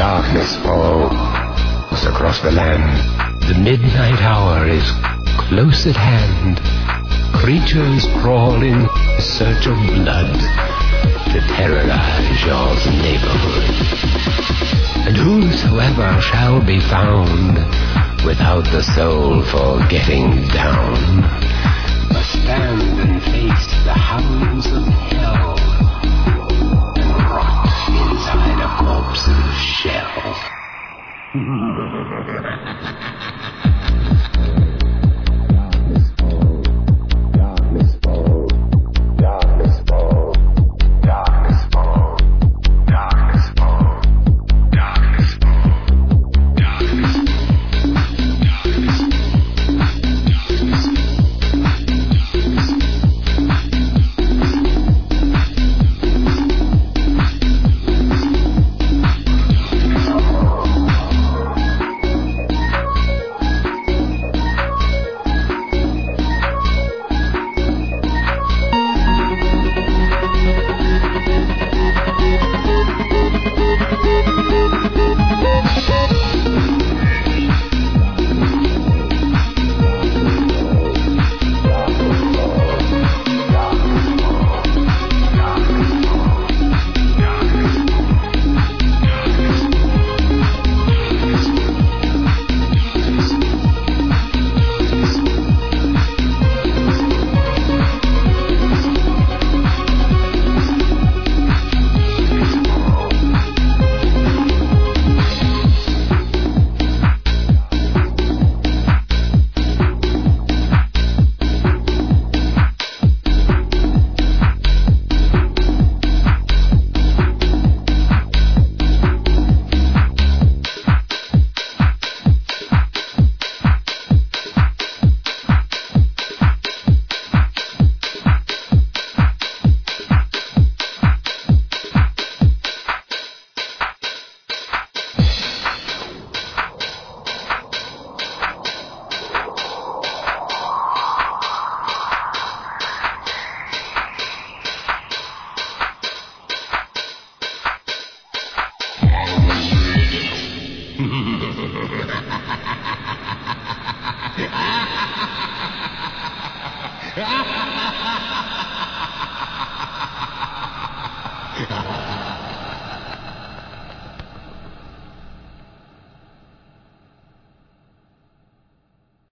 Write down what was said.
darkness falls across the land. The midnight hour is close at hand. Creatures crawl in search of blood to terrorize your neighborhood. And whosoever shall be found without the soul for getting down must stand and face the hounds of hell and rot inside a corpse's shell. Ha ha ha ha!